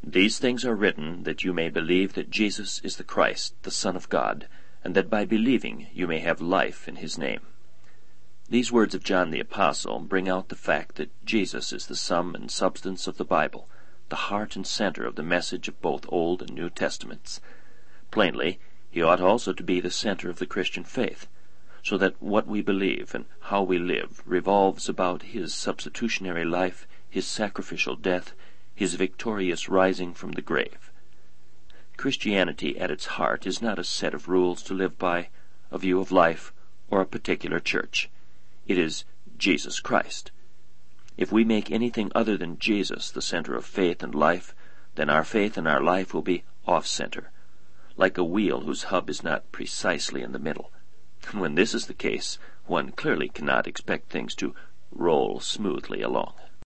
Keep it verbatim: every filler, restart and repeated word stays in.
These things are written that you may believe that Jesus is the Christ, the Son of God, and that by believing you may have life in his name. These words of John the Apostle bring out the fact that Jesus is the sum and substance of the Bible, the heart and center of the message of both Old and New Testaments. Plainly, he ought also to be the center of the Christian faith, so that what we believe and how we live revolves about his substitutionary life, his sacrificial death, his victorious rising from the grave. Christianity at its heart is not a set of rules to live by, a view of life, or a particular church. It is Jesus Christ. If we make anything other than Jesus the center of faith and life, then our faith and our life will be off-center, like a wheel whose hub is not precisely in the middle. When this is the case, one clearly cannot expect things to roll smoothly along.